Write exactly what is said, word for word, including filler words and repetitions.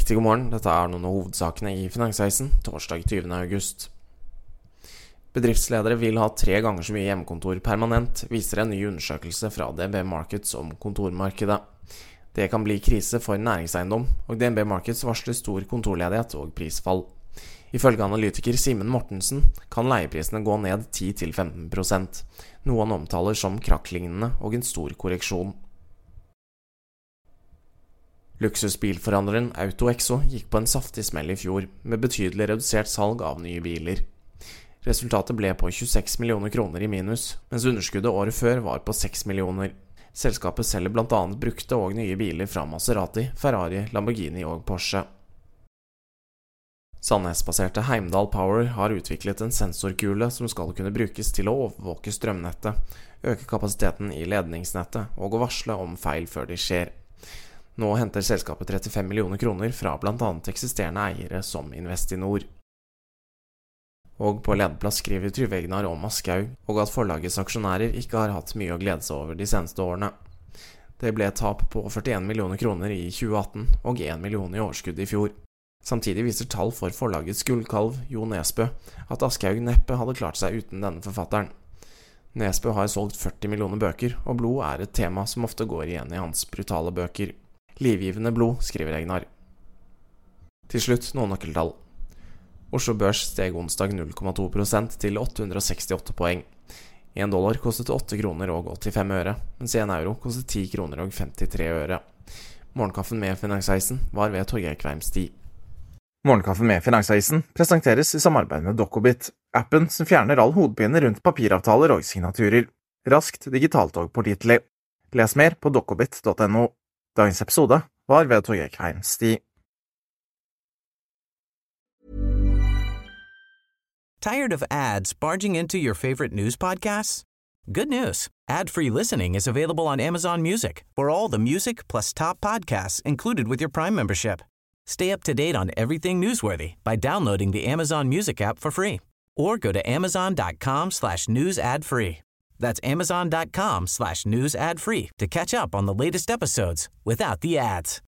Riktig god morgen, dette er noen av hovedsakene i Finansavisen, torsdag tyvende august. Bedriftsledere vil ha tre ganger så mye hjemmekontor permanent, viser en ny undersøkelse fra D N B Markets om kontormarkedet. Det kan bli krise for næringseiendom, og D N B Markets varsler stor kontorledighet og prisfall. Ifølge analytiker Simen Mortensen kan leieprisene gå ned ti til femten prosent, noe han omtaler som krakklignende og en stor korreksjon. Luksusbilforhandleren AutoExo gikk på en saftig smell i fjor, med betydelig redusert salg av nye biler. Resultatet ble på tjueseks millioner kroner i minus, mens underskuddet året før var på seks millioner. Selskapet selger blant annet brukte og nye biler fra Maserati, Ferrari, Lamborghini og Porsche. Sandnes-baserte Heimdall Power har utviklet en sensorkule som skal kunne brukes til å overvåke strømnettet, øke kapasiteten i ledningsnettet og å varsle om feil før de skjer. Nå henter selskapet trettifem millioner kroner fra blant annet eksisterende eiere som Investinor. Og på lederplass skriver Trygve Egnar om Aschehoug, og at forlagets aksjonærer ikke har hatt mye å glede seg over de seneste årene. Det ble et tap på førtien millioner kroner i tjue atten og en million i overskudd i fjor. Samtidig viser tall for forlagets gullkalv, Jo Nesbø, at Aschehoug neppe hadde klart seg uten denne forfatteren. Nesbø har solgt førti millioner bøker, og blod er et tema som ofte går igjen i hans brutale bøker. Livgivende blod, skriver Egnar. Til slutt noen nøkkeltall. Oslo Børs steg onsdag null komma to prosent til åtte hundre og sekstiåtte poeng. En dollar kostet åtte kroner og åttifem øre, mens en euro kostet ti kroner og femtitre øre. Morgenkaffen med Finansavisen var ved Torgeir Kveimsti. Morgenkaffen med Finansavisen presenteres i samarbeid med Dokobit, appen som fjerner all hodepine rundt papiravtaler og signaturer. Raskt, digitalt og pålitelig. Les mer på dokobit punktum no. Dagens episode var ved Torgeir Kveimsti. Tired of ads barging into your favorite news podcasts? Good news. Ad-free listening is available on Amazon Music for all the music plus top podcasts included with your Prime membership. Stay up to date on everything newsworthy by downloading the Amazon Music app for free or go to amazon.com slash news ad free. That's amazon.com slash news ad free to catch up on the latest episodes without the ads.